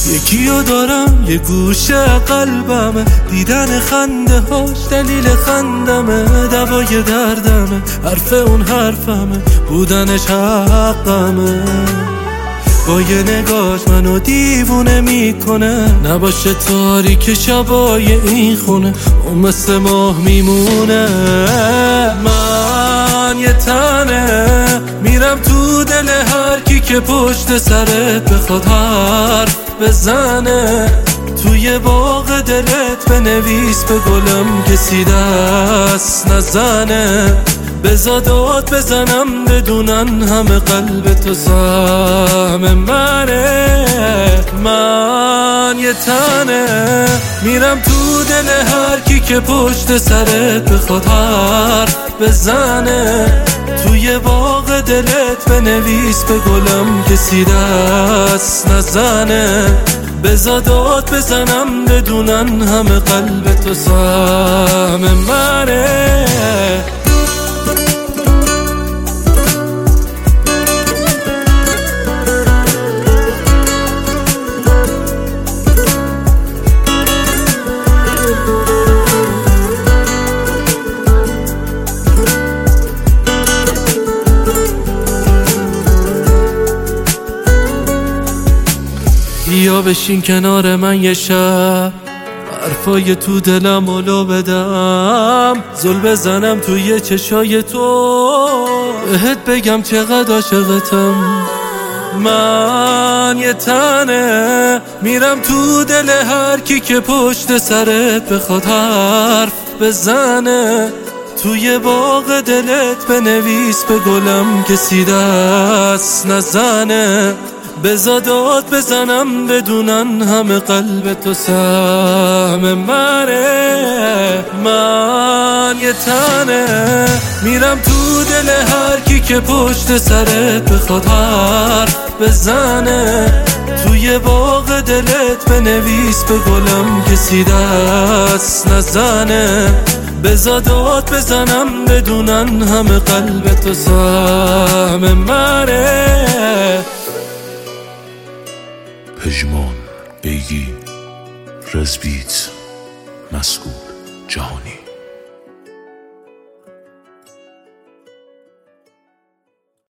یکیو دارم یه گوشه قلبمه، دیدن خنده هاش دلیل خندمه، دوای دردمه، حرف اون حرفمه، بودنش حقمه. با یه نگاش منو دیوونه میکنه، نباشه تاریک شبای این خونه اون مثل ماه میمونه. من یه تنه میرم تو دل هر کی که پشت سرت بخواد حرف بزنه، توی باغ دلت بنویس به گلم کسی دست نزنه، بزا داد بزنم بدونن همه قلب تو سهم منه. من یه تنه میرم تو دل هر کی که پشت سرت بخواد حرف بزنه، توی باغ دلت بنویس به گلم کسی دست نزنه، بزا داد بزنم بدونن همه قلب تو سهم منه. یا بشین کنار من یه شب، حرفای تو دلم اولو بدم، زل بزنم توی چشای تو، بهت بگم چقدر عاشقتم. من یه تنه میرم تو دل هر کی که پشت سرت بخواد حرف بزنه، توی باغ دلت بنویس به گلم کسی دست نزنه، بزا داد بزنم بدونن همه قلب تو سهم منه. من یه تنه میرم تو دل هر کی که پشت سرت بخواد حرف بزنه، توی باغ دلت بنویس به گلم کسی دست نزنه، بزا داد بزنم بدونن همه قلب تو سهم منه. پژمان بیگی رزبیت مسکو